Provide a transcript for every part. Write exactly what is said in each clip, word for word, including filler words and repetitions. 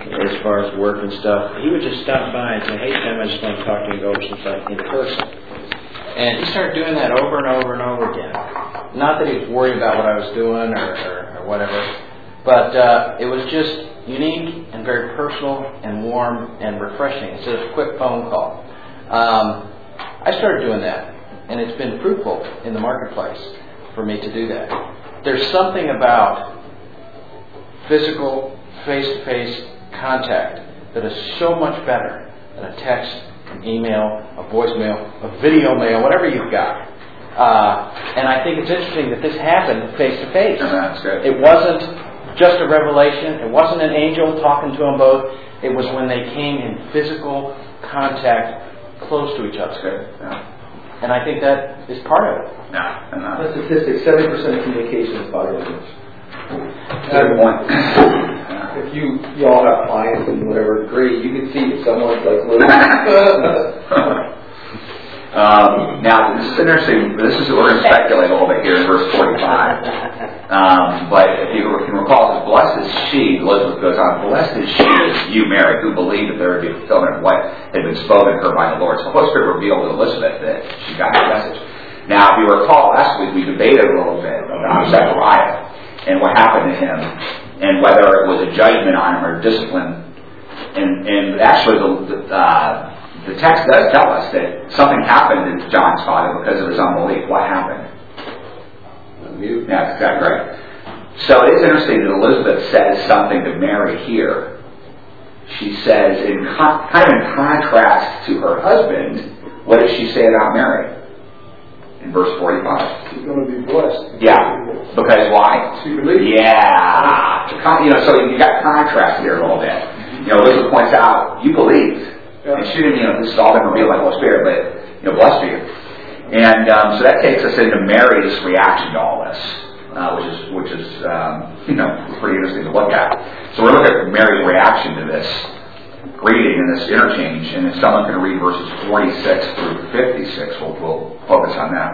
as far as work and stuff, he would just stop by and say, "Hey, Tim, I just want to talk to you and go over some stuff in person." And he started doing that over and over and over again. Not that he was worried about what I was doing or, or, or whatever, but uh, it was just unique and very personal and warm and refreshing instead of a quick phone call. Um, I started doing that, and it's been fruitful in the marketplace for me to do that. There's something about physical, face-to-face contact that is so much better than a text, an email, a voicemail, a video mail, whatever you've got. Uh, and I think it's interesting that this happened face-to-face. That's good. It wasn't just a revelation. It wasn't an angel talking to them both. It was when they came in physical contact close to each other. That's good. Yeah. And I think that is part of it. Yeah. And, uh, the statistic, seventy percent of communication is body language. Good point. If you, you all have clients and whatever, great, you can see if someone's like, Um, now, this is interesting. This is we're going to speculate a little bit here in verse forty-five. Um, but if you can recall, it says, "Blessed is she," Elizabeth goes on, "Blessed is she, you, Mary, who believed that there would be fulfillment of what had been spoken to her by the Lord." So the Holy Spirit revealed to Elizabeth that she got the message. Now, if you recall, last week we debated a little bit about Zechariah and what happened to him, and whether it was a judgment on him or discipline. And, and actually, the, the uh, The text does tell us that something happened to John's father because of his unbelief. What happened? mute. Yeah, that's exactly right. So it is interesting that Elizabeth says something to Mary here. She says, in con- kind of in contrast to her husband, what does she say about Mary? In verse forty-five. She's going to be blessed. Yeah. Because why? She believes. Yeah. You know, so you got contrast here a little bit. You know, Elizabeth points out, you believed. Yeah. And she didn't, you know, this has all been revealed by the Holy Spirit, but, you know, blessed are you. And um, so that takes us into Mary's reaction to all this, uh, which is, which is um, you know, pretty interesting to look at. So we're looking at Mary's reaction to this greeting and this interchange, and if someone can read verses forty-six through fifty-six, we'll, we'll focus on that.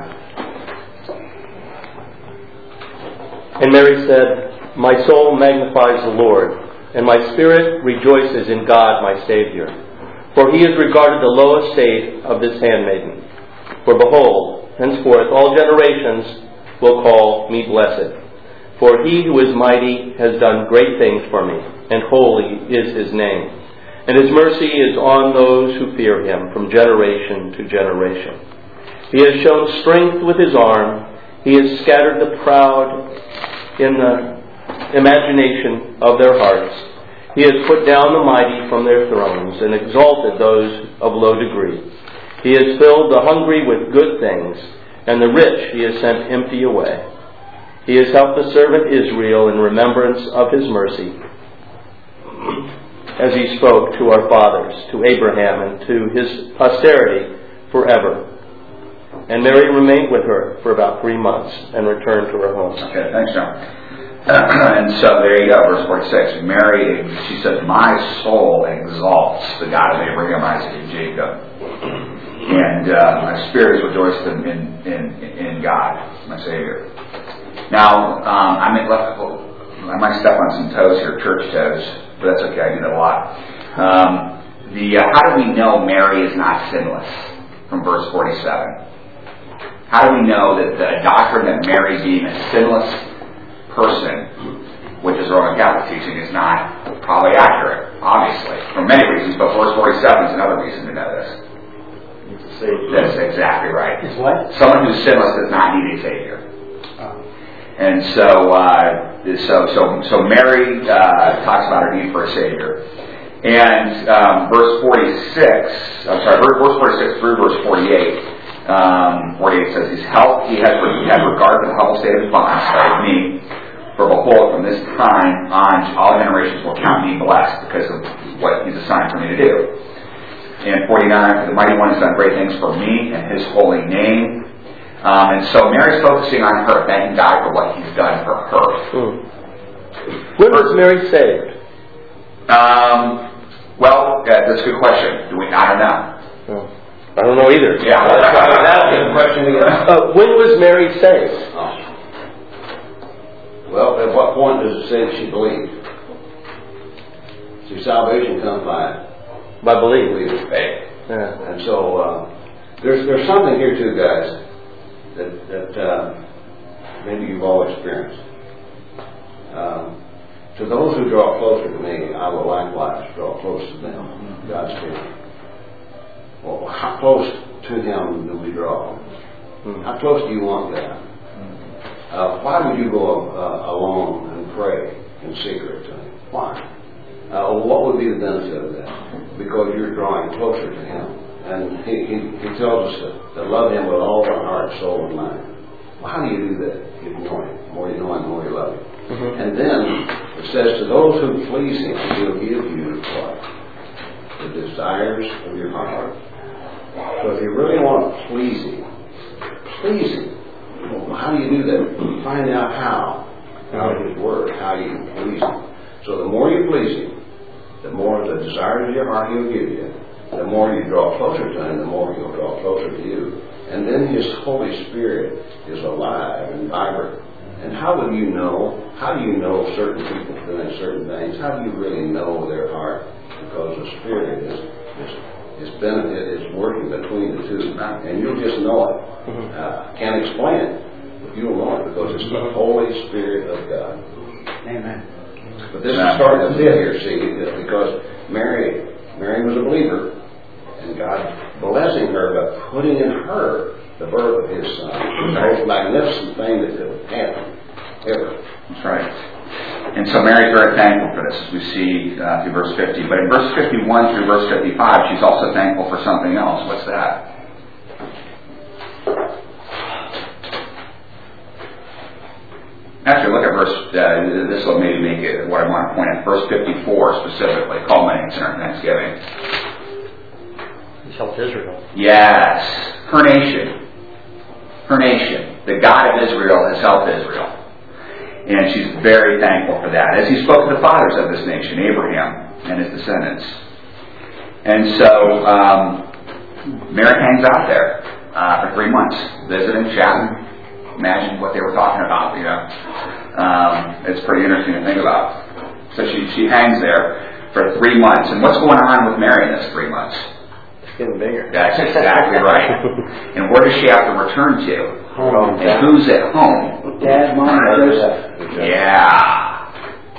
And Mary said, "My soul magnifies the Lord, and my spirit rejoices in God my Savior. For he has regarded the low estate of this handmaiden. For behold, henceforth all generations will call me blessed. For he who is mighty has done great things for me, and holy is his name. And his mercy is on those who fear him from generation to generation. He has shown strength with his arm. He has scattered the proud in the imagination of their hearts. He has put down the mighty from their thrones and exalted those of low degree. He has filled the hungry with good things, and the rich he has sent empty away. He has helped the servant Israel in remembrance of his mercy, as he spoke to our fathers, to Abraham, and to his posterity forever." And Mary remained with her for about three months and returned to her home. Okay, thanks, John. And so there you go, verse forty-six. Mary, she says, "My soul exalts the God of Abraham, Isaac, and Jacob. And uh, my spirit is rejoiced in, in, in God, my Savior." Now, um, I, may left, I might step on some toes here, church toes, but that's okay, I do that a lot. Um, the uh, how do we know Mary is not sinless? From verse forty-seven. How do we know that the doctrine that Mary being a sinless person, which is Roman Catholic teaching, is not probably accurate, obviously, for many reasons, but verse forty-seven is another reason to know this. That's exactly right. Is what? Someone who's sinless does not need a Savior. Oh. And so, uh, so, so, so Mary uh, talks about her need for a Savior. And um, verse forty-six, I'm sorry, verse forty-six through verse forty-eight, um, forty-eight says, "He's helped, he has, he has regard for the humble state of his bond, sorry, me. For behold, from this time on, all generations will count me blessed because of what he's assigned for me to do." And forty-nine, "For the mighty one has done great things for me and his holy name." Um, and so Mary's focusing on her, thanking God for what he's done for her. Hmm. When was Mary saved? Um, well, yeah, that's a good question. Do we? I don't know. Oh, I don't know either. Yeah, that's why I was asking the question again. Uh, when was Mary saved? Oh. Well, at what point does it say that she believed? See, salvation comes by By belief. believing. Faith. Yeah. And so uh, there's there's something here too, guys, that that uh, maybe you've all experienced. Um, to those who draw closer to me, I will likewise draw close to them. God's Spirit. Well, how close to Him do we draw? Hmm. How close do you want that? Uh, why would you go uh, alone and pray in secret to Him? Why? Uh, what would be the benefit of that? Because you're drawing closer to Him. And He, he, he tells us to, to love Him with all our heart, soul, and mind. Well, how do you do that? You know Him. The more you know Him, the more you love Him. Mm-hmm. And then it says, to those who please Him, He'll give you what? The desires of your heart. So if you really want to please Him, please Him. Well, how do you do that? Find out how. Out of His Word, how you can please Him. So the more you please Him, the more the desires of your heart He'll give you. The more you draw closer to Him, the more He'll draw closer to you. And then His Holy Spirit is alive and vibrant. And how would you know? How do you know certain people doing certain things? How do you really know their heart? Because the Spirit is is, is benefit is working between the two, and you'll just know it. Uh, can't explain it, but you'll know it because it's the Holy Spirit of God. Amen. But this is starting to fit here, see, because Mary, Mary was a believer, and God blessing her by putting in her the birth of His Son. The most magnificent thing that could happen ever. That's right. And so Mary's very thankful for this, as we see uh, through verse fifty. But in verse fifty-one through verse fifty-five, she's also thankful for something else. What's that? Actually, look at verse, uh, this will maybe make it what I want to point at. Verse fifty-four specifically, culminates in our Thanksgiving. He's helped Israel. Yes. Her nation. Her nation. The God of Israel has helped Israel. And she's very thankful for that. As He spoke to the fathers of this nation, Abraham and his descendants. And so, um, Mary hangs out there uh, for three months, visiting, chatting. Imagine what they were talking about, you know. Um, it's pretty interesting to think about. So she, she hangs there for three months. And what's going on with Mary in this three months? It's getting bigger. That's exactly right. And where does she have to return to? Home. And who's at home? Dad, Mom, Joseph. Yeah.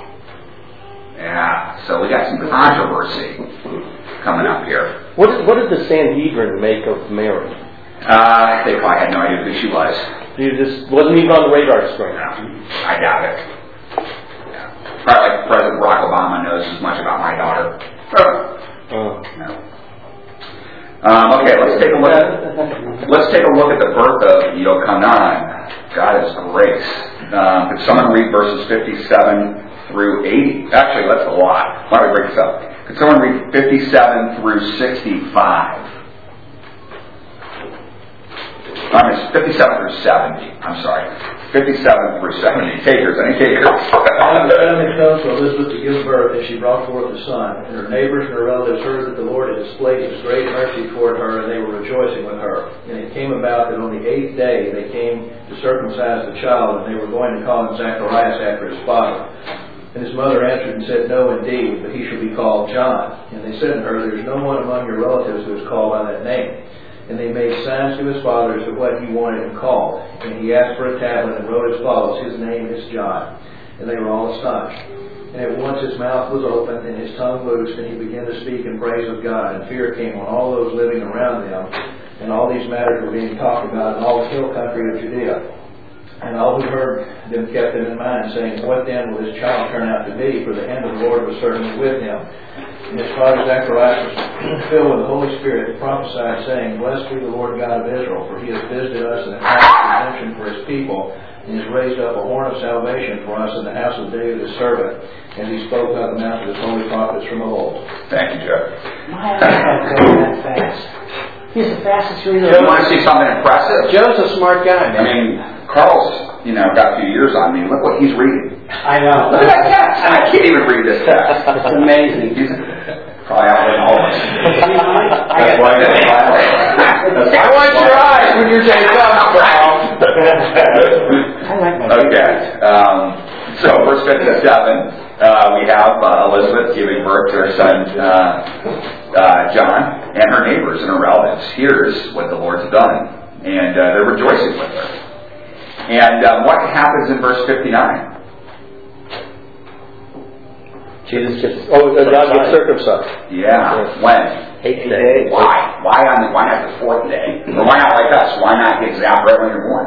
Yeah. So we got some controversy coming up here. What did, what did the Sanhedrin make of Mary? Uh, they probably had no idea who she was. You just wasn't even on the radar screen. No, I doubt it. Yeah. Probably like President Barack Obama knows as much about my daughter. Oh. No. Um, okay, let's take a look at let's take a look at the birth of Yochanan. God is grace. Um, could someone read verses fifty-seven through eighty? Actually, that's a lot. Why don't we break this up? Could someone read fifty-seven through sixty-five? I mean, it's fifty-seven through seventy. I'm sorry. fifty-seven through seventy. Takers, any takers? And the family comes to Elizabeth to give birth, and she brought forth a son. And her neighbors and her relatives heard that the Lord had displayed His great mercy toward her, and they were rejoicing with her. And it came about that on the eighth day they came to circumcise the child, and they were going to call him Zacharias after his father. And his mother answered and said, No, indeed, but he shall be called John. And they said to her, There is no one among your relatives who is called by that name. And they made signs to his father as to what he wanted him called. And he asked for a tablet and wrote as follows, His name is John. And they were all astonished. And at once his mouth was opened and his tongue loosed, and he began to speak in praise of God. And fear came on all those living around them. And all these matters were being talked about in all the hill country of Judea. And all who heard them kept them in mind, saying, What then will this child turn out to be? For the hand of the Lord was certainly with him. And his father Zacharias was filled with the Holy Spirit and prophesied, saying, Blessed be the Lord God of Israel, for He has visited us in the house of redemption for His people, and has raised up a horn of salvation for us in the house of David His servant, as He spoke by the mouth of His holy prophets from of old. Thank you, Joe. My God, going that fast. He's the fastest reader. You want to see something impressive? Joe's a smart guy, man. I mean, Carl's, you know, got a few years on me. Look what he's reading. I know. Look at that text. And I can't even read this text. It's amazing. He's probably out with all of us. That's why I I want your eyes when you're saying something, Carl. I like my Okay. Um, so, verse fifty-seven. uh, we have uh, Elizabeth giving birth to her son uh, uh, John, and her neighbors and her relatives. Here's what the Lord's done, and uh, they're rejoicing with her. And uh, what happens in verse fifty-nine? Jesus gets, oh, uh, God gets circumcised. Yeah, when? Eighth day. Why? Why on? Why not the fourth day? Or why not like us? Why not get zapped right when you're born?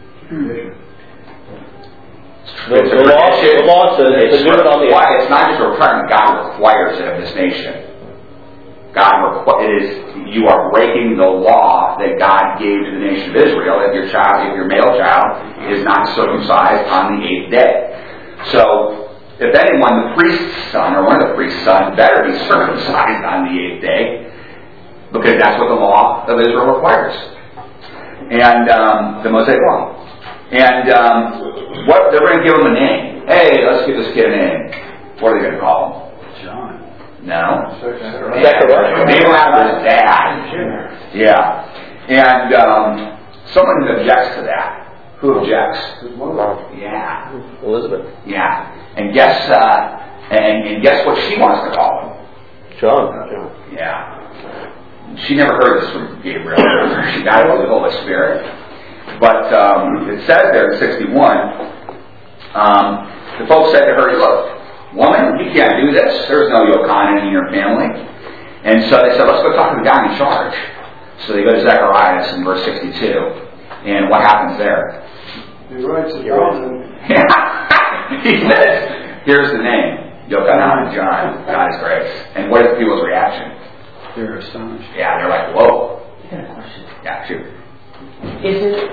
The, the, law, the law says it's to do it on the why it's not just a requirement God requires it of this nation. God requ- it is you are breaking the law that God gave to the nation of Israel if your child, if your male child is not circumcised on the eighth day. So if anyone, the priest's son or one of the priest's sons better be circumcised on the eighth day, because that's what the law of Israel requires, and um, the Mosaic law. And um, what they're going to give him a name. Hey, let's give this kid a name. What are they going to call him? John. No. Zechariah. Name him after his dad. Yeah. And um, someone objects to that. Who objects? His mother. Yeah. Elizabeth. Yeah. And guess uh, and, and guess what she wants to call him? John. Yeah. She never heard this from Gabriel. She got it from the Holy Spirit. But um, it says there in sixty-one, um, the folks said to her, look, woman, you can't do this. There's no Yochanan in your family. And so they said, let's go talk to the guy in charge. So they go to Zechariah in verse sixty-two. And what happens there? He writes it down. He says, here's the name, Yochanan, John, God's grace. And what is people's reaction? They're astonished. Yeah, they're like, whoa. I got a question. Yeah, shoot. Is it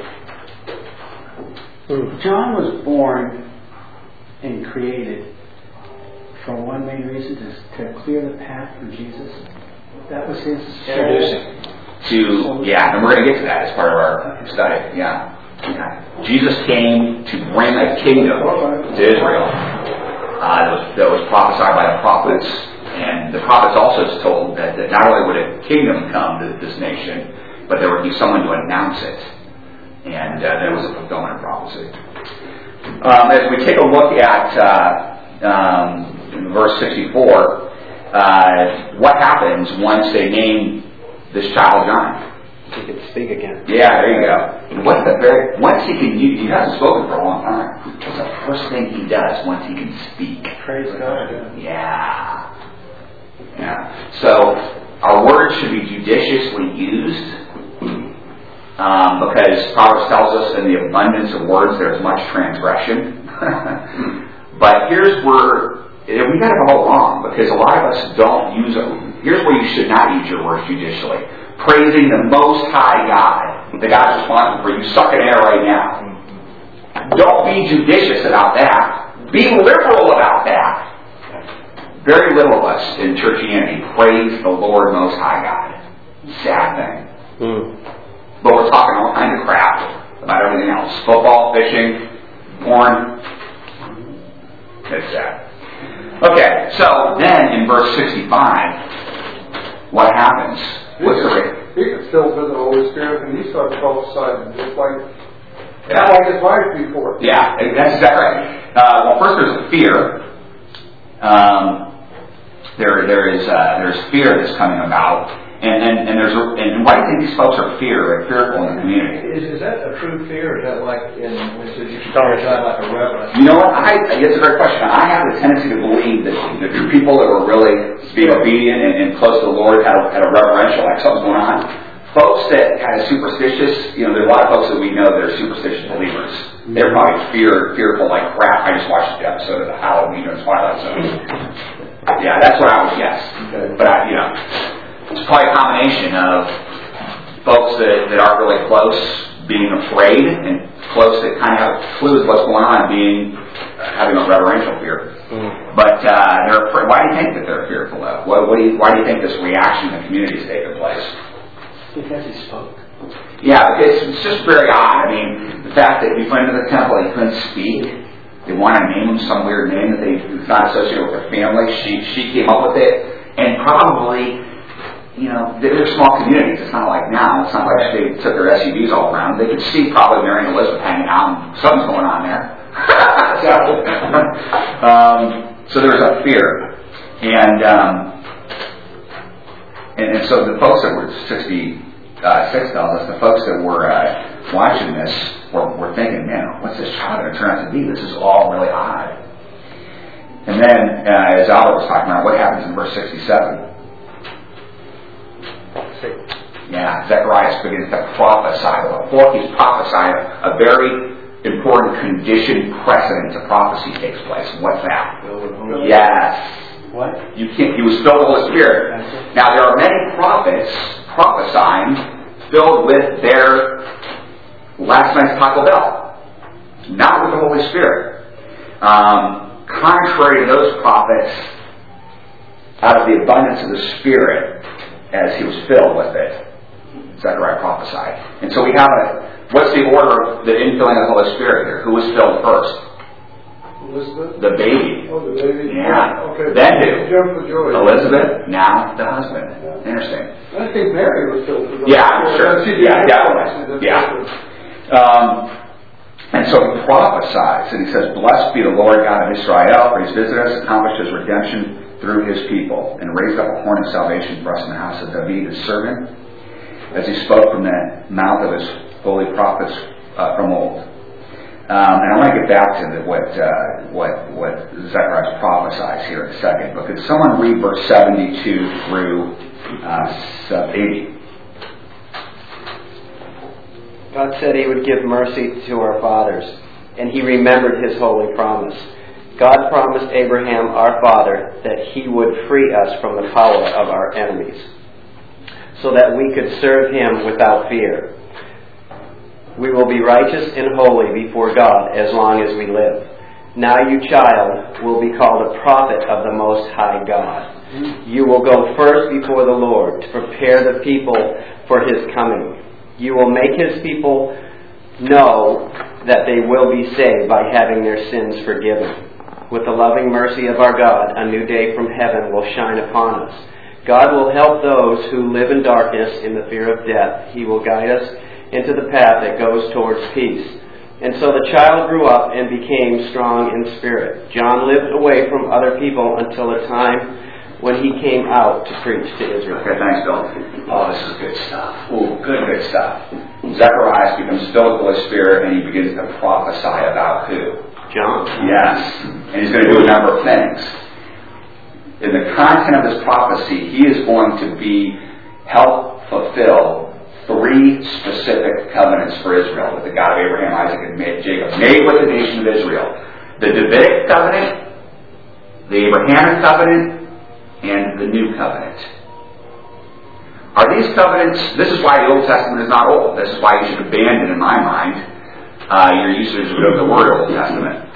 John was born and created for one main reason, to, to clear the path for Jesus? That was his Introducing. To, yeah, and we're going to get to that as part of our study. Yeah. yeah. Jesus came to bring a kingdom to Israel uh, that, was, that was prophesied by the prophets. And the prophets also told that, that not only would a kingdom come to this nation, but there would be someone to announce it. And uh, there was a fulfillment of prophecy. Um, as we take a look at uh, um, verse sixty-four, uh, what happens once they name this child John? He can speak again. Yeah, there you go. What's the very once he can? He hasn't spoken for a long time. What's the first thing he does once he can speak? praise God. Yeah, yeah. So our words should be judiciously used. Um, because Proverbs tells us in the abundance of words there's much transgression. But here's where we got it all wrong, because a lot of us don't use it. Here's where you should not use your words judicially. Praising the Most High God, the God responsible for you sucking air right now. Don't be judicious about that. Be liberal about that. Very little of us in churchianity praise the Lord Most High God. Sad thing. Hmm. But we're talking all kinds of crap about everything else. Football, fishing, porn. It's sad. Okay, so then in verse sixty-five, what happens? What's the rate? He could still visit the Holy Spirit, and he started prophesying just like, Yeah. like his wife before. Yeah, that's exactly right. Uh, well, first there's a fear. Um, there, there is uh, there's fear that's coming about. And, and, and there's a, and why do you think these folks are fear, fearful in the community? Is, is that a true fear, or is that like in when it says you should talk like a reverence? You know what? I, it's a great question. I have a tendency to believe that the people that were really being obedient and, and close to the Lord had a, had a reverential, like something's going on. Folks that had a superstitious, you know, there's a lot of folks that we know that are superstitious believers. They're probably fear, fearful like crap. I just watched the episode of the Halloween or Twilight Zone. Yeah, that's what I would guess. But I, you know. It's probably a combination of folks that, that aren't really close being afraid, and folks that kind of have clues what's going on being uh, having a reverential fear. Mm. But uh, they're afraid. Why do you think that they're fearful of? What, what do you, why do you think this reaction in the community is taking place? Because he spoke. Yeah, it's, it's just very odd. I mean, the fact that he went into the temple, he couldn't speak. They want to name him some weird name that they it's not associated with their family. She she came up with it, and probably. You know, they're small communities. It's not like now. It's not like they took their S U Vs all around. They could see probably Mary and Elizabeth hanging out, and something's going on there. so, um, So there's a fear. And, um, and, and so the folks that were sixty-six tells us, the folks that were uh, watching this were, were thinking, man, what's this child going to turn out to be? This is all really odd. And then, uh, as Albert was talking about, what happens in verse sixty-seven? Yeah, Zechariah begins to prophesy. Before he's prophesying, a very important condition precedent to prophecy takes place. What's that? Yes. What? You can't, he was filled with the Holy Spirit. Now, there are many prophets prophesying filled with their last night's Taco Bell, not with the Holy Spirit. Um, contrary to those prophets, out of the abundance of the Spirit, as he was filled with it, Zechariah prophesied. And so we have a, what's the order of the infilling of the Holy Spirit here? Who was filled first? Elizabeth? The baby. Oh, the baby? Yeah. Okay. Then who? Jump for joy. Elizabeth, now the husband. Interesting. I think Mary was filled with the Yeah, I'm sure. Yeah, definitely. Yeah. Um, and so he prophesies, and he says, "Blessed be the Lord God of Israel, for he's visited us, accomplished his redemption through his people, and raised up a horn of salvation for us in the house of David, his servant, as he spoke from the mouth of his holy prophets uh, from old." Um, and I want to get back to the, what uh, what what Zechariah prophesies here in a second. But could someone read verse seventy-two through uh, eighty? God said he would give mercy to our fathers, and he remembered his holy promise. God promised Abraham, our father, that he would free us from the power of our enemies, so that we could serve him without fear. We will be righteous and holy before God as long as we live. Now you, child, will be called a prophet of the Most High God. You will go first before the Lord to prepare the people for his coming. You will make his people know that they will be saved by having their sins forgiven. With the loving mercy of our God, a new day from heaven will shine upon us. God will help those who live in darkness in the fear of death. He will guide us into the path that goes towards peace. And so the child grew up and became strong in spirit. John lived away from other people until a time when he came out to preach to Israel. Okay, thanks, Bill. Oh, this is good stuff. Ooh, good, good stuff. Zechariah becomes filled with the Holy Spirit, and he begins to prophesy about who? John. Yes. And he's going to do a number of things. In the content of this prophecy, he is going to be help fulfill three specific covenants for Israel that the God of Abraham, Isaac, and Jacob made with the nation of Israel. The Davidic covenant, the Abrahamic covenant, and the New Covenant. Are these covenants, this is why the Old Testament is not old. This is why you should abandon, in my mind, uh, your usage of the word Old Testament.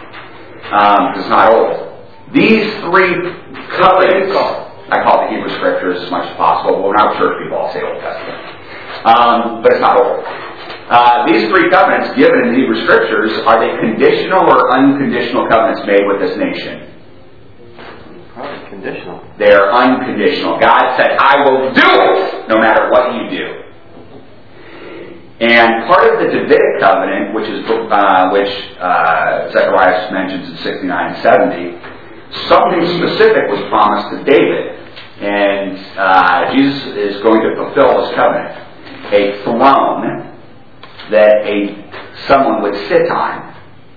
Um, it's not old. These three covenants, I call it the Hebrew Scriptures as much as possible. Well, now church people all say Old Testament. Um, but it's not old. Uh, these three covenants given in the Hebrew Scriptures, are they conditional or unconditional covenants made with this nation? Probably conditional. They are unconditional. God said, I will do it no matter what you do. And part of the Davidic covenant, which is uh, which uh, Zechariah mentions in sixty-nine and seventy, something specific was promised to David. And uh, Jesus is going to fulfill this covenant. A throne that a someone would sit on.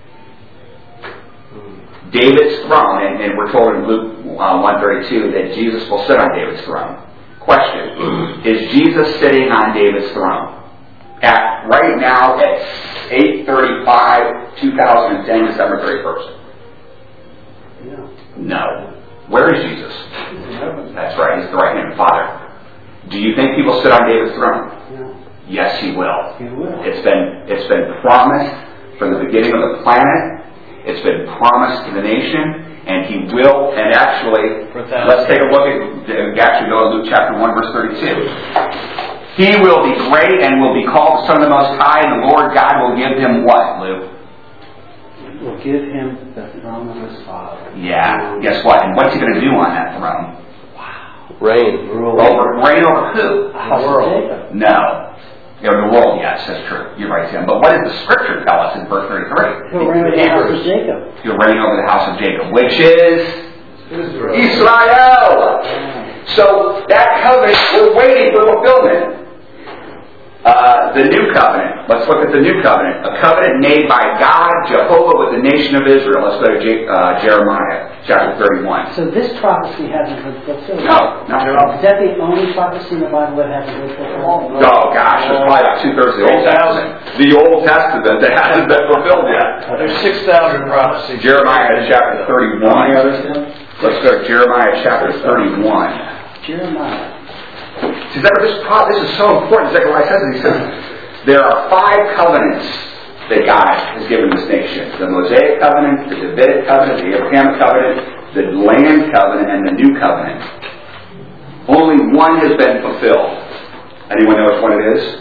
David's throne, and, and we're told in Luke uh, one thirty-two that Jesus will sit on David's throne. Question, is Jesus sitting on David's throne? At right now at eight thirty-five, twenty ten, December thirty-first? Yeah. No. Where is Jesus? That's right, he's the right hand of the Father. Do you think he will sit on David's throne? No. Yes, he will. He will. It's been it's been promised from the beginning of the planet. It's been promised to the nation, and he will. And actually, let's take a look at. Actually, go to Luke chapter one, verse thirty-two. He will be great and will be called the Son of the Most High, and the Lord God will give him what, Luke? Will give him the throne of his father. Yeah. Guess what? And what's he going to do on that throne? Reign. Over, reign over who? The house of Jacob. No. You know, the world, yes, that's true. You're right, Tim. But what does the Scripture tell us in verse thirty-three? He'll reign over the house of Jacob. He'll reign over the house of Jacob, which is Israel. Israel. So that covenant, we're waiting for fulfillment. Uh, the new covenant. Let's look at the new covenant. A covenant made by God, Jehovah, with the nation of Israel. Let's go to Je- uh, Jeremiah chapter thirty-one. So this prophecy hasn't been fulfilled. No, not at all. Is that the only prophecy in the Bible that hasn't been fulfilled? Oh gosh, there's probably about two thirds of the Old Testament. The Old Testament that hasn't been fulfilled yet. There's six thousand prophecies. Jeremiah chapter thirty-one. Let's go to Jeremiah chapter thirty-one. Jeremiah. See, this, this is so important. Zechariah says it. He says, there are five covenants that God has given this nation. The Mosaic covenant, the Davidic covenant, the Abrahamic covenant, the land covenant, and the new covenant. Only one has been fulfilled. Anyone know which one it is?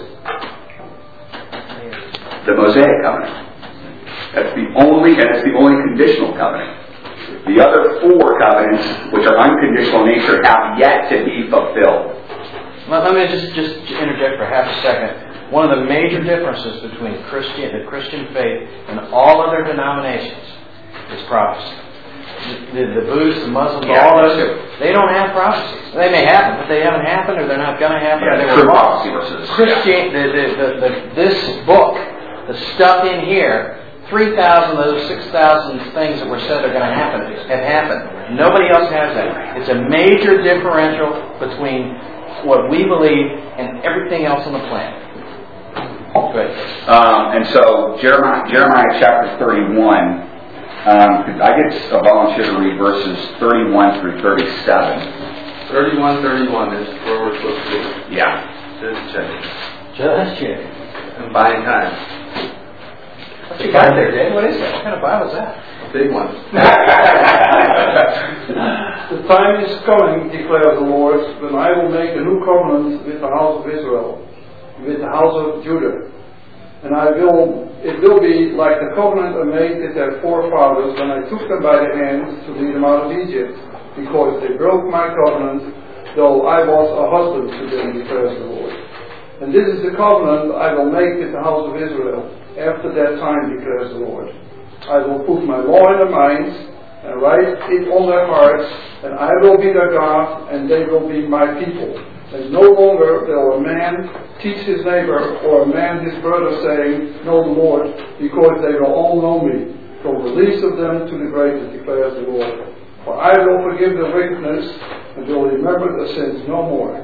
The Mosaic covenant. That's the only, and it's the only conditional covenant. The other four covenants, which are unconditional in nature, have yet to be fulfilled. Let, let me just, just interject for half a second. One of the major differences between Christian, the Christian faith and all other denominations is prophecy. The, the, the Buddhists, the Muslims, Yeah, all me those, too. they don't have prophecies. They may have them, but they haven't happened, or they're not going to happen. Yeah, or they true were wrong. prophecy versus Christian, the, the, the, the, this book, the stuff in here, three thousand of those six thousand things that were said are going to happen have happened. Nobody else has that. It's a major differential between what we believe and everything else on the planet. Good. Um, and so Jeremiah, Jeremiah chapter thirty-one. Um, I get a volunteer to read verses thirty-one through thirty-seven. thirty-one, thirty-one is where we're supposed to be. Yeah. Just check. Just check. And buying time. What you got there, Dave? What is that? What kind of Bible is that? A big one. The time is coming, declares the Lord, when I will make a new covenant with the house of Israel, with the house of Judah. And I will, it will be like the covenant I made with their forefathers when I took them by the hand to lead them out of Egypt, because they broke my covenant, though I was a husband to them, declares the Lord. And this is the covenant I will make with the house of Israel after that time, declares the Lord. I will put my law in their minds and write it on their hearts, and I will be their God, and they will be my people. And no longer will a man teach his neighbor or a man his brother, saying, Know the Lord, because they will all know me, from the least of them to the greatest, declares the Lord. For I will forgive their wickedness and will remember their sins no more.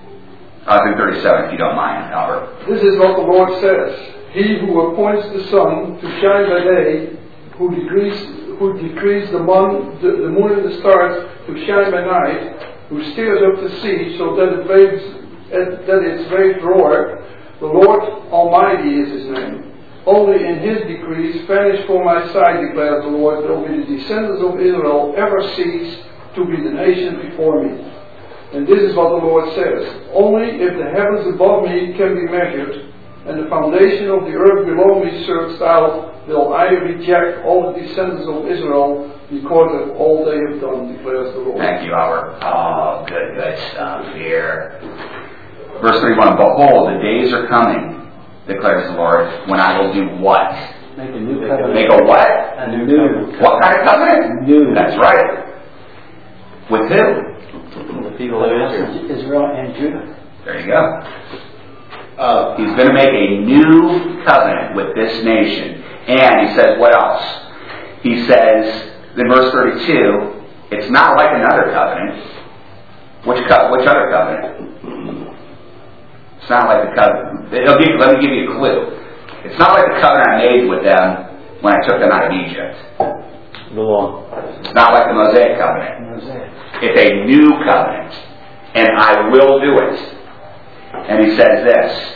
I think thirty-seven, if you don't mind, Albert. This is what the Lord says. He who appoints the sun to shine by day, who decrees, who decrees the, moon, the, the moon and the stars to shine by night, who steers up the sea so that it waves, that its waves roar, the Lord Almighty is His name. Only in His decrees, vanished from my sight, declares the Lord, will be the descendants of Israel ever cease to be the nation before me. And this is what the Lord says. Only if the heavens above me can be measured, and the foundation of the earth below me searched out, will I reject all the descendants of Israel because of all they have done, declares the Lord. Thank you, Albert. Oh, good, good stuff here. Verse thirty-one, Behold, the days are coming, declares the Lord, when I will do what? Make a new covenant. Make a what? A new covenant. What kind of covenant? New. That's right. With who? The people of Israel. Israel and Judah. There you go. Uh, he's going to make a new covenant with this nation. And he says, what else? He says, in verse thirty-two, it's not like another covenant. Which co- which other covenant? It's not like the covenant. It'll give, let me give you a clue. It's not like the covenant I made with them when I took them out of Egypt. The law. It's not like the Mosaic covenant. Mosaic. It's a new covenant. And I will do it. And he says this.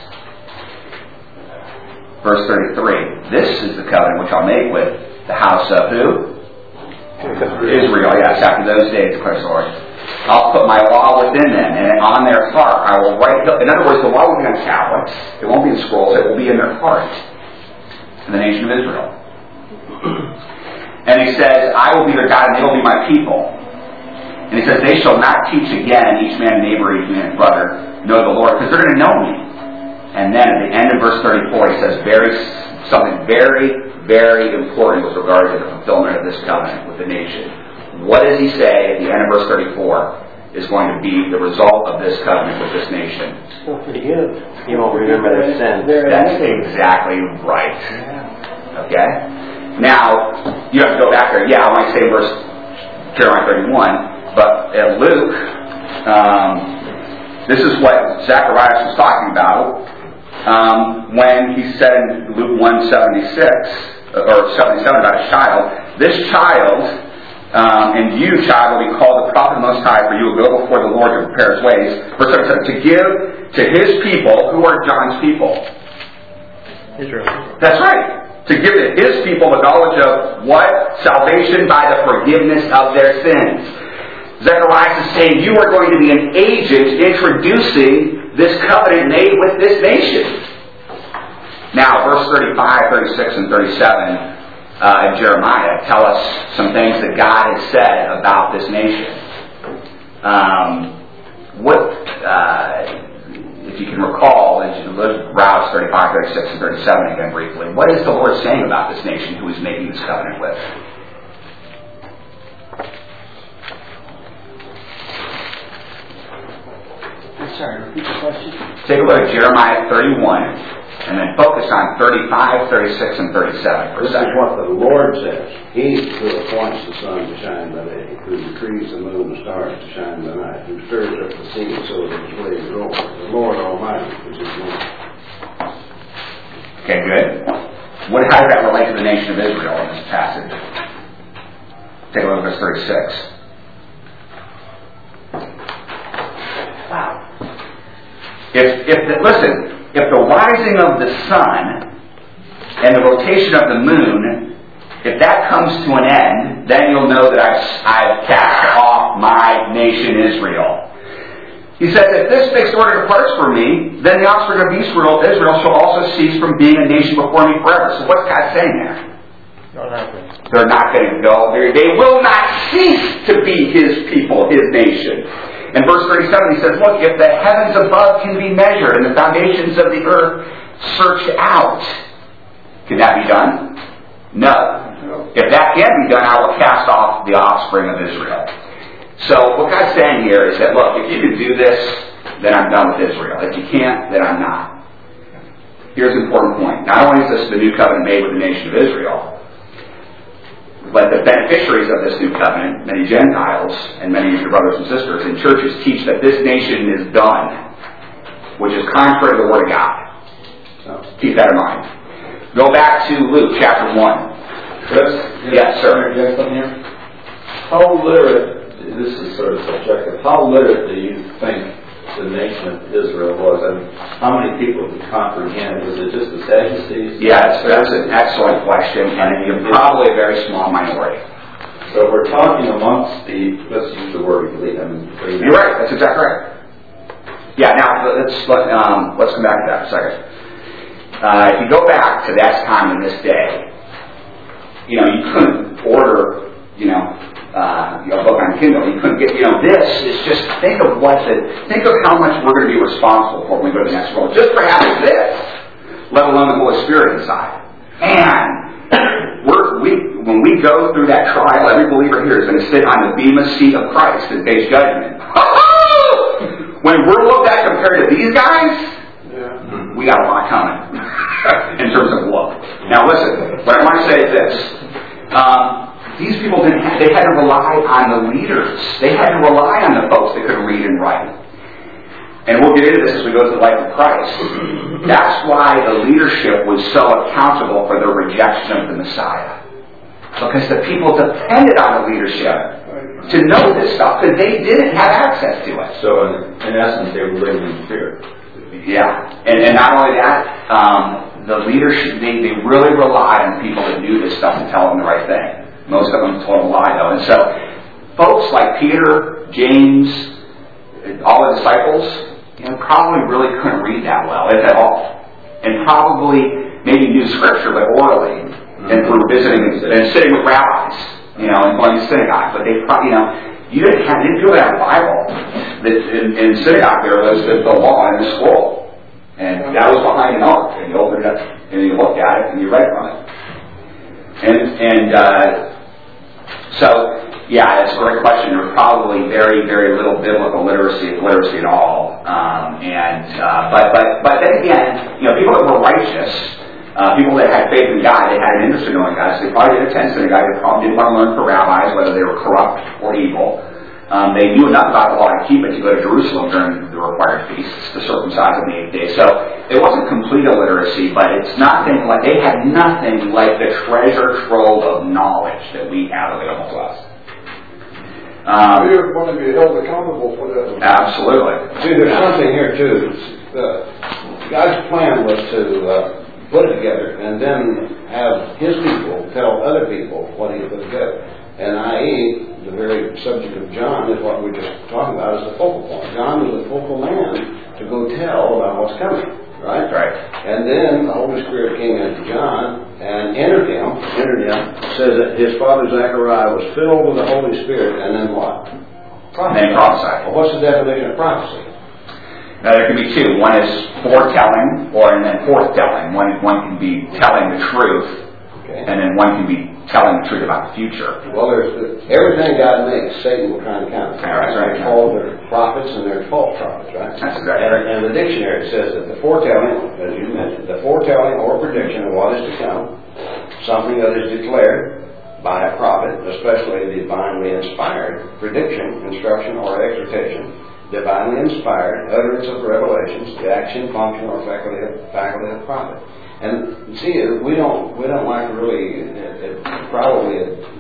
Verse thirty-three. This is the covenant which I'll make with the house of who? Israel. Yes, after those days, declares the Lord. I'll put my law within them, and on their heart I will write. In other words, the law will be on tablets. It won't be in scrolls. It will be in their heart. In the nation of Israel. And he says, I will be their God, and they will be my people. And he says, they shall not teach again, each man neighbor, each man brother, know the Lord, because they're going to know me. And then at the end of verse thirty-four, he says very something very, very important with regard to the fulfillment of this covenant with the nation. What does he say at the end of verse thirty-four is going to be the result of this covenant with this nation? Well, forgive. You won't remember their sins. That's exactly right. Okay? Now, you have to go back there. Yeah, I want to say verse Jeremiah thirty-one, but at Luke, um, this is what Zacharias was talking about um, when he said in Luke one seventy-six, or seventy-seven about his child, this child, um, and you, child, will be called the prophet of the Most High, for you will go before the Lord to prepare his ways. Verse seventy-seven, to give to his people, who are John's people? Israel. That's right. To give to his people the knowledge of what? Salvation by the forgiveness of their sins. Zechariah is saying you are going to be an agent introducing this covenant made with this nation. Now, verse thirty-five, thirty-six, and thirty-seven uh, in Jeremiah tell us some things that God has said about this nation. Um, what, uh, if you can recall, as you look Rouse thirty-five, thirty-six, and thirty-seven again briefly, what is the Lord saying about this nation who he's making this covenant with? I'm sorry, repeat the question. Take a look at Jeremiah thirty-one, and then focus on thirty-five, thirty-six, and thirty-seven for a This is second. what the Lord says. He who appoints the sun to shine by day, who decrees the moon and stars to shine by night, who stirs up the sea so that its waves roll. The Lord Almighty is his name. Okay, good. What, how does that relate to the nation of Israel in this passage? Take a look at verse thirty-six. Wow. If, if the, listen, if the rising of the sun and the rotation of the moon, if that comes to an end, then you'll know that I've, I've cast off my nation Israel. He says, if this fixed order departs from me, then the offspring of Israel, Israel shall also cease from being a nation before me forever. So what's God saying there? Not happening. They're not going to go. They're, they will not cease to be his people, his nation. In verse thirty-seven, he says, look, if the heavens above can be measured and the foundations of the earth searched out, can that be done? No. If that can be done, I will cast off the offspring of Israel. So what God's saying here is that, look, if you can do this, then I'm done with Israel. If you can't, then I'm not. Here's an important point. Not only is this the new covenant made with the nation of Israel, but the beneficiaries of this new covenant, many Gentiles and many of your brothers and sisters in churches, teach that this nation is done, which is contrary to the Word of God. So keep that in mind. Go back to Luke chapter one. Chris? Yes, sir. You have something here? How literate, this is sort of subjective, how literate do you think the nation of Israel was? I mean, how many people could comprehend? Was it just the Sadducees? Yes, that's an excellent question, and you're probably a very small minority. So if we're talking amongst the, let's use the word elite. I mean, You're right. That's exactly right. Yeah. Now let's let, um, let's come back to that for a second. Uh, if you go back to that time in this day, you know, you couldn't order, you know, uh, you know, a book on Kindle. You couldn't get, you know, this is just, think of what the, think of how much we're going to be responsible for when we go to the next world. Just for having this, let alone the Holy Spirit inside. And we're, we, when we go through that trial, every believer here is going to sit on the bema seat of Christ in face judgment. When we're looked at compared to these guys, we got a lot coming in terms of look. Now listen, what I want to say is this. Um, these people didn't have, they had to rely on the leaders. They had to rely on the folks that could read and write. And we'll get into this as we go to the life of Christ. That's why the leadership was so accountable for their rejection of the Messiah. Because the people depended on the leadership to know this stuff, because they didn't have access to it. So in, in essence, they were living in fear. Yeah, and, and not only that, um, the leadership, they, they really relied on people that knew this stuff and tell them the right thing. Most of them told a lie, though. And so, folks like Peter, James, all the disciples, you know, probably really couldn't read that well, if at all. And probably maybe knew Scripture, but orally, mm-hmm. and through visiting and sitting with rabbis, you know, and going to synagogue. But they probably, you know, you didn't have, didn't really have a Bible. In, in synagogue, there was the, the law and the scroll. And that was behind an ark, and you opened it up, and you looked at it, and you read from it. And, and uh, so, yeah, that's a great question. There was probably very, very little biblical literacy, literacy at all. Um, and uh, but, but, but then again, you know, people that were righteous, uh, people that had faith in God, they had an interest in knowing God, so they probably did attend synagogue. They probably didn't want to learn from rabbis, whether they were corrupt or evil. Um, they knew enough about the law to keep it to go to Jerusalem during the required feasts, to circumcise on the eighth day. So it wasn't complete illiteracy, but it's nothing like they had nothing like the treasure trove of knowledge that we have available to us. Um, we want to be held accountable for that. Absolutely. See, there's something here too. Uh, God's plan was to uh, put it together and then have His people tell other people what He put together. And that is, the very subject of John is what we're just talking about is the focal point. John was the focal man to go tell about what's coming, right? Right. And then the Holy Spirit came into John and entered him, entered him, says that his father Zechariah was filled with the Holy Spirit, and then what? And then prophesied. Well, what's the definition of prophecy? Now there can be two. One is foretelling, or and then forthtelling. One one can be telling the truth, okay, and then one can be telling the truth about the future. Well, there's the, everything God makes, Satan will try and counter. Yeah, that's right. There's false prophets and there's false prophets, right? That's exactly and, right. and the dictionary says that the foretelling, as you mentioned, the foretelling or prediction of what is to come, something that is declared by a prophet, especially divinely inspired prediction, instruction, or exhortation, divinely inspired utterance of revelations, the action, function, or faculty of, faculty of prophet. And see, we don't we don't like to really uh, uh, probably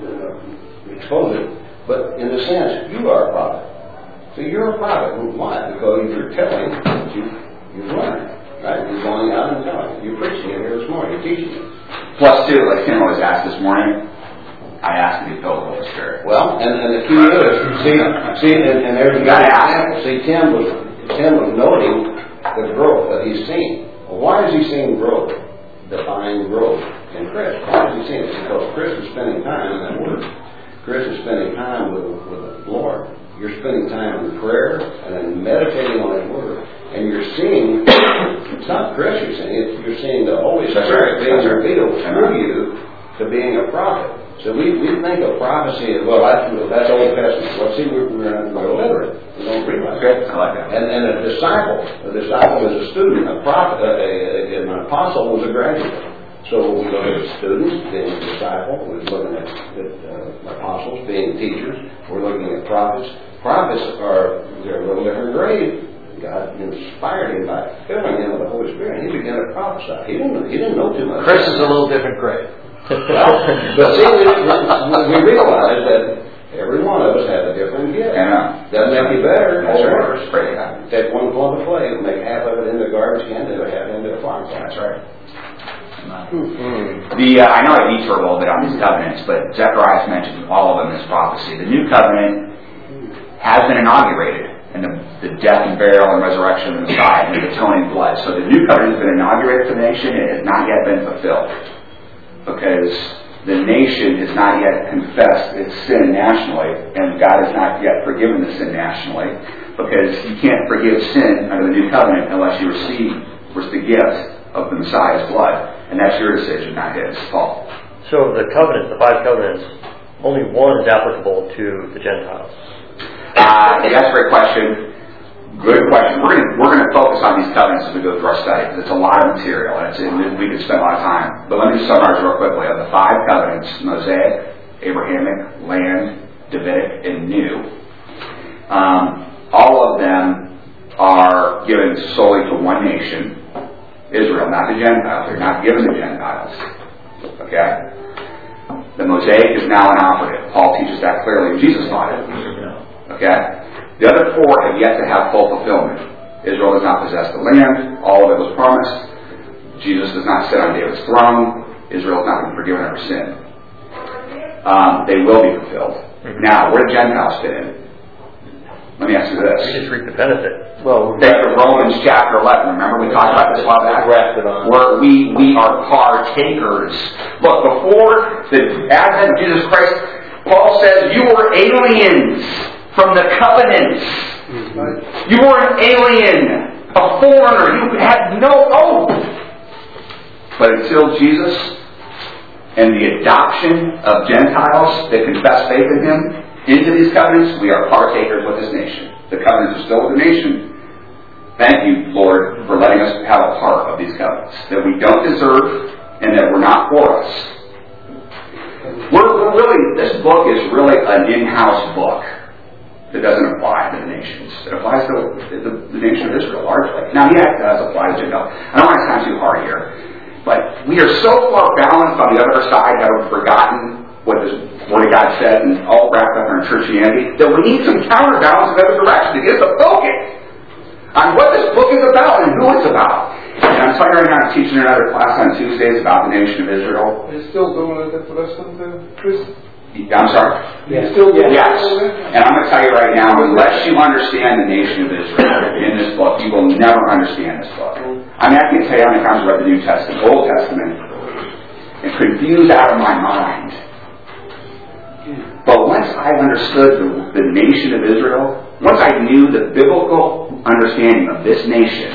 uh, expose it, but in a sense, you are a prophet. So you're a prophet. Why? Because you're telling what you you've learned, right? You're going out and telling. You're preaching it here this morning. You're teaching it. Plus, two, like Tim was asked this morning, I asked to be filled with the Holy Spirit. Well, and, and the key is, see, see, and, and there's a good example. See, Tim was Tim was noting the growth that he's seen. Well, why is he seeing growth? Divine growth in Chris. Why is he seeing it? Because Chris is spending time in that Word. Chris is spending time with, with the Lord. You're spending time in prayer and then meditating on His Word. And you're seeing, it's not Chris you're seeing, it's, you're seeing the Holy Spirit being revealed through you to being a prophet. So we, we think of prophecy as, well, that's, that's Old Testament. Well, see, we're, we're, we're illiterate. We don't realize that. I like that. And, and a disciple, a disciple is a student. A prophet, a, a, an apostle was a graduate. So we look at students being a disciple. We're looking at, at uh, apostles being teachers. We're looking at prophets. Prophets are, they're a little different grade. God inspired him by filling him with the Holy Spirit. He began to prophesy. He didn't, he didn't know too much. Chris is a little different grade. Well, but see, we, we realize that every one of us has a different gift. Yeah. Doesn't make you better That's or right. worse. Right. Take one plump of clay and make half of it into a garbage can, the other half into a fire. That's right. The uh, I know I detour a little bit on these covenants, but Zechariah mentioned all of them as prophecy. The new covenant has been inaugurated in the, the death and burial and resurrection of the Messiah and the atoning blood. So the new covenant has been inaugurated for the nation. It has not yet been fulfilled, because the nation has not yet confessed its sin nationally, and God has not yet forgiven the sin nationally, because you can't forgive sin under the new covenant unless you receive the gift of the Messiah's blood. And that's your decision, not his. Paul. So the covenants, the five covenants, only one is applicable to the Gentiles. Uh, that's a great question. Good question. We're going we're going to focus on these covenants as we go through our study, because it's a lot of material, and, it's, and we could spend a lot of time. But let me just summarize real quickly. Of the five covenants, Mosaic, Abrahamic, land, Davidic, and new, um, all of them are given solely to one nation, Israel, not the Gentiles. They're not given to Gentiles. Okay? The Mosaic is now inoperative. Paul teaches that clearly. Jesus taught it. Okay? The other four have yet to have full fulfillment. Israel does not possess the land. All of it was promised. Jesus does not sit on David's throne. Israel has not been forgiven of her sin. Um, they will be fulfilled. Now, where do Gentiles fit in? Let me ask you this. We just reap the benefit. Well, take the Romans chapter eleven. Remember we talked about this a while back? Where we, we are partakers. Look, before the advent of Jesus Christ, Paul says, you were aliens from the covenants. You were an alien a foreigner. You had no hope. But until Jesus and the adoption of Gentiles that confess faith in Him into these covenants, we are partakers with this nation. The covenants are still with the nation. Thank you, Lord, for letting us have a part of these covenants that we don't deserve and that were not for us. We're, we're really, this book is really an in-house book that doesn't apply to the nations. It applies to the, the nation of Israel largely. Now, yeah, it does apply to Gentiles. I don't want to sound too hard here, but we are so far balanced on the other side that we've forgotten what the Word of God said and all wrapped up in our churchianity that we need some counterbalance in the other direction to get us to focus on what this book is about and who it's about. And I'm telling you right now, I'm teaching another class on Tuesdays about the nation of Israel. Are you still doing it at Preston, Chris? I'm sorry? Yes. Still doing yes. It? And I'm going to tell you right now, unless you understand the nation of Israel in this book, you will never understand this book. I mean, I can tell you how many times I read the New Testament, Old Testament, and confused out of my mind. But once I understood the, the nation of Israel, once I knew the biblical understanding of this nation,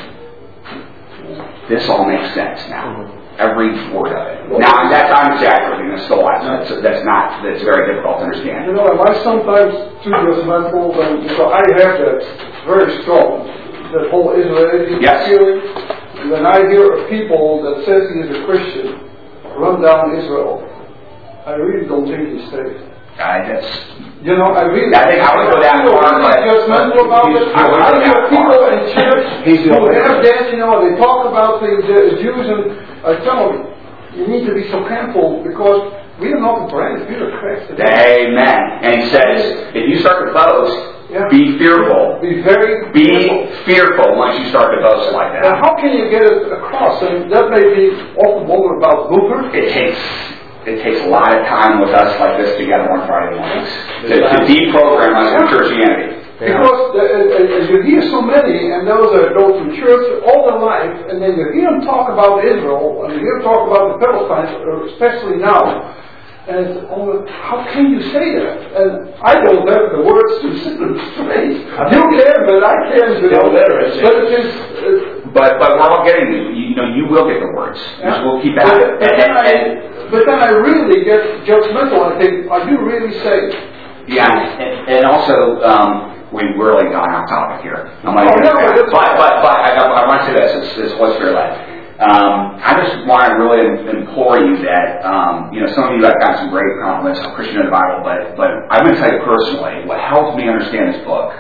this all makes sense now. Every word of it. Now, that's I'm exaggerating. That's still that's, that's not. That's very difficult to understand. You know, and I sometimes too judgmental, and so I have that very strong, that whole Israeli yes. feeling. And when I hear of people that says he is a Christian run down Israel, I really don't think he's safe. I guess. You know, I really. I think I would go that far, but judgmental about it. I would go I hear that people far. in church who have that, you know, they talk about the, the Jews, and I tell them, you need to be so careful because we are not the brand, we are Christ. Amen. And he says, if you start to boast, yeah. be fearful. Be very be fearful. fearful once you start to boast like that. Now, how can you get it across? And that may be often more about Luther. It takes. It takes a lot of time with us like this together on Friday mornings to, to deprogram us from Christianity. Because the, uh, you hear so many, and those that go to church all their life, and then you hear them talk about Israel, and you hear them talk about the Palestine, especially now. And it's, oh, how can you say that? And I don't have the words to sit them straight. You can, but I can't. You know, literacy. But it is. Uh, but but we're all getting it. You know, you will get the words. Yeah. We'll keep at but, it. But, and, then and, I, but then I really get judgmental. I think, are you really safe? Yeah, and, and also. Um, We've really gone off topic here. I'm like, oh, no, but, but, but I, I want to say this, it's, it's what's your life. Um, I just want to really implore you that, um, you know, some of you have got some great compliments on Christian in the Bible, but, but I'm going to tell you personally, what helped me understand this book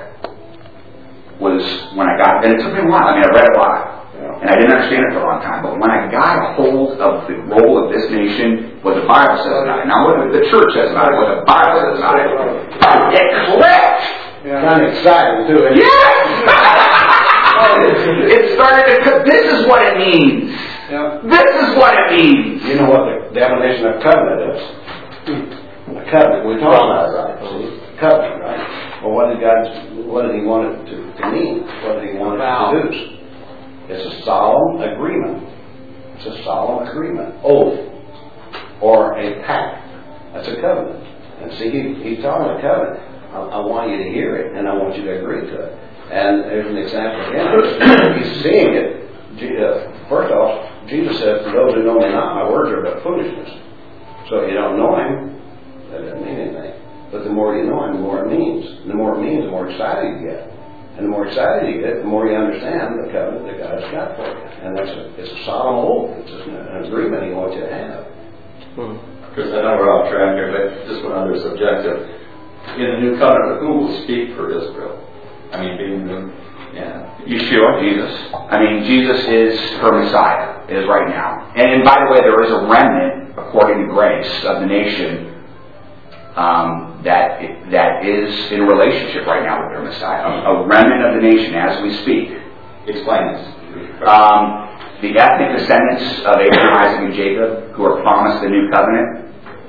was when I got, and it took me a while, I mean, I read it a lot, and I didn't understand it for a long time, but when I got a hold of the role of this nation, what the Bible says about it, not what the church says about it, what the Bible says about it, it clicked! Yeah. I'm excited too. Yes! It started to, this is what it means. Yeah. This is what it means. You know what the definition of covenant is? A covenant. We're talking about it, right? See? Covenant, right? Well, what did God, what did He want it to, to mean? What did He want it to produce? It's a solemn agreement. It's a solemn agreement. Oath. Or a pact. That's a covenant. And see, he, he's talking about covenant. I, I want you to hear it, and I want you to agree to it. And there's an example again. He's seeing it. First off, Jesus said, "For those who know me not, my words are but foolishness." So if you don't know Him, that doesn't mean anything. But the more you know Him, the more it means. And the more it means, the more excited you get. And the more excited you get, the more you understand the covenant that God has got for you. And that's a, it's a solemn oath. It's just an agreement He wants you to have. Because I know we're off track here, but just one other subjective. In the new covenant, who will speak for Israel? I mean, being the, yeah. Yeshua, Jesus. I mean, Jesus is her Messiah, is right now. And, and by the way, there is a remnant, according to grace, of the nation um, that that is in a relationship right now with their Messiah. A, a remnant of the nation as we speak. Explain this. Um, the ethnic descendants of Abraham, Isaac, and Jacob, who are promised the new covenant.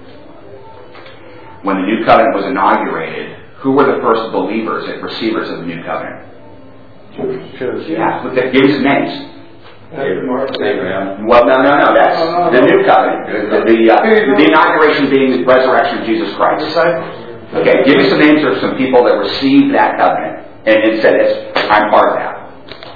When the new covenant was inaugurated, who were the first believers and receivers of the new covenant? Jews. Yeah, give me some names. Abraham. Well, no, no, no. That's the new covenant. The, the, uh, the inauguration being the resurrection of Jesus Christ. Okay, give me some names of some people that received that covenant and, and said, "I'm part of that."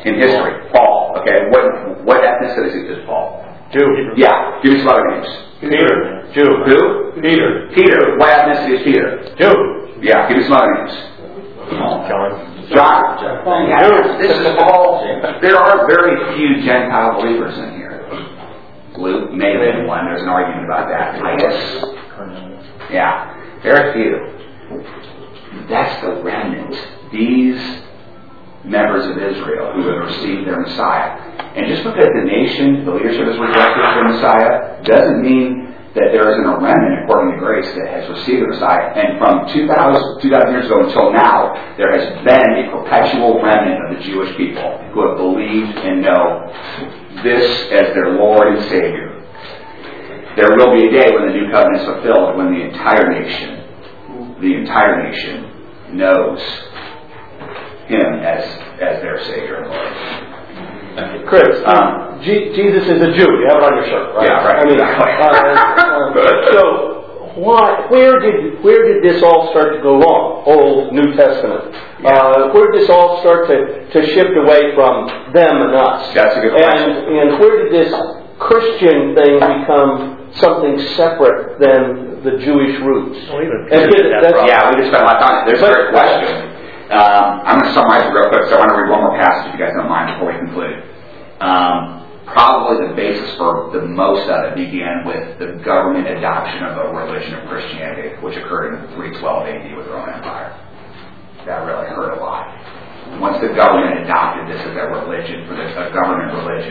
in history? Paul. Okay, what what ethnicity is Paul? Jew. Yeah, give me some other names. Peter. Jew. Who? Peter. Peter. What ethnicity is Peter? Jew. Yeah, give me some other names. John. John. Yeah, this is all. There are very few Gentile believers in here. Luke may have been one. There's an argument about that. Titus. Yeah, very few. That's the remnant. These members of Israel who have received their Messiah. And just because the nation, the leadership has rejected their Messiah, doesn't mean that there isn't a remnant according to grace that has received the Messiah. And from two thousand, two thousand years ago until now, there has been a perpetual remnant of the Jewish people who have believed and know this as their Lord and Savior. There will be a day when the new covenant is fulfilled, when the entire nation, the entire nation knows Him as, as their Savior and Lord. Chris, um, G- Jesus is a Jew. You have it on your shirt, right? Yeah, right. I mean, uh, uh, so why? Where did where did this all start to go wrong? Old, New Testament. Yeah. Uh, where did this all start to, to shift away from them and us? That's a good and, question. And where did this Christian thing become something separate than the Jewish roots? Well, even And did- that's- Yeah, we just spent a lot of time. There's a great question. Um, I'm going to summarize it real quick, so I want to read one more passage if you guys don't mind before we conclude. Um, probably the basis for the most of it began with the government adoption of a religion of Christianity, which occurred in three twelve A D with the Roman Empire. That really hurt a lot. Once the government adopted this as a religion, for the, a government religion,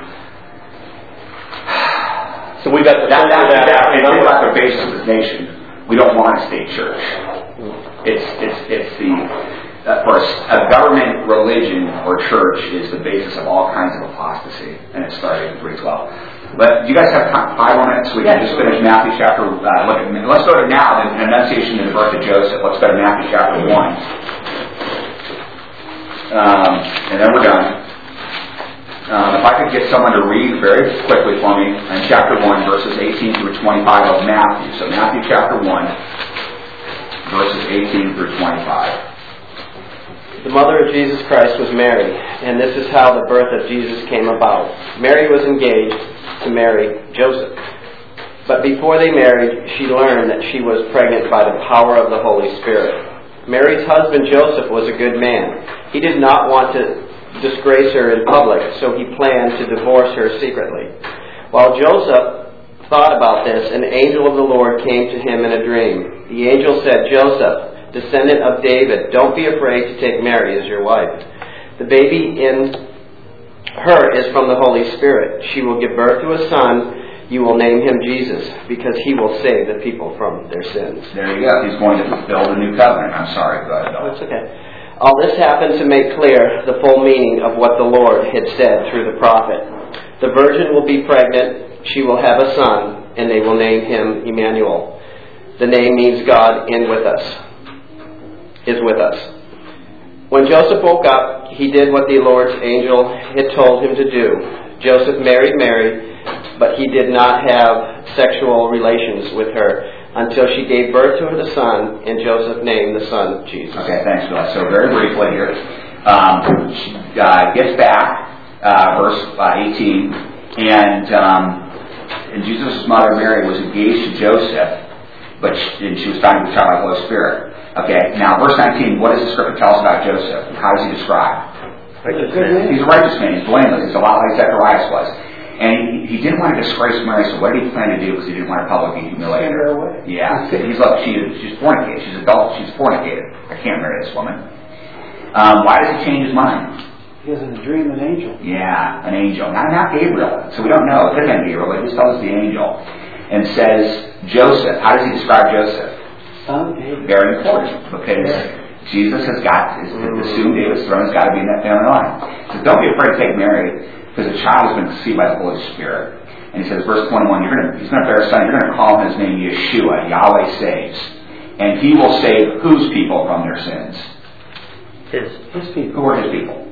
So we got to that, that, that. that, and think about the basis of this nation. We don't want a state church. It's it's it's the uh, for a, a government religion or church is the basis of all kinds of apostasy, and it started in three twelve. But do you guys have time, five more minutes? So we can just finish Matthew chapter. Uh, look at, let's go to now the Annunciation and the birth of Joseph. Let's go to Matthew chapter one, um, and then we're done. Um, if I could get someone to read very quickly for me in chapter one, verses eighteen through twenty-five of Matthew. So Matthew chapter one, verses eighteen through twenty-five. The mother of Jesus Christ was Mary, and this is how the birth of Jesus came about. Mary was engaged to marry Joseph. But before they married, she learned that she was pregnant by the power of the Holy Spirit. Mary's husband Joseph was a good man. He did not want to disgrace her in public, so he planned to divorce her secretly. While Joseph thought about this, an angel of the Lord came to him in a dream. The angel said, "Joseph, descendant of David, don't be afraid to take Mary as your wife. The baby in her is from the Holy Spirit. She will give birth to a son. You will name him Jesus, because he will save the people from their sins." There you go. He's going to fulfill the new covenant. I'm sorry. Go ahead, Bill. That's okay. All this happened to make clear the full meaning of what the Lord had said through the prophet. The virgin will be pregnant. She will have a son, and they will name him Emmanuel. The name means God in with us. Is with us. When Joseph woke up, he did what the Lord's angel had told him to do. Joseph married Mary, but he did not have sexual relations with her until she gave birth to the son, and Joseph named the son Jesus. Okay, thanks, Bill. So very briefly here, um, she uh, gets back, uh, verse uh, eighteen, and, um, and Jesus' mother Mary was engaged to Joseph, but she, and she was found with the child of the Holy Spirit. Okay, now verse nineteen, what does the scripture tell us about Joseph? How does he describe? Righteous man. He's a righteous man. He's blameless. He's a lot like Zacharias was. And he, he didn't want to disgrace Mary, so what did he plan to do? Because he didn't want to publicly humiliate her. Away. Yeah, he's like, she, she's fornicated. She's adult. She's fornicated. I can't marry this woman. Um, why does he change his mind? He has in a dream an angel. Yeah, an angel. Not, not Gabriel. So we don't know. It could have been Gabriel. It just tells us the angel. And says, Joseph. How does he describe Joseph? Son of David. Very important. Because Jesus has got, his, assumed David's throne has got to be in that family line. He says, don't be afraid to take Mary, because the child has been conceived by the Holy Spirit. And he says, verse twenty-one, you're gonna, he's going to bear a son, you're going to call him his name Yeshua, Yahweh saves. And he will save whose people from their sins? His. His people. Who are his people?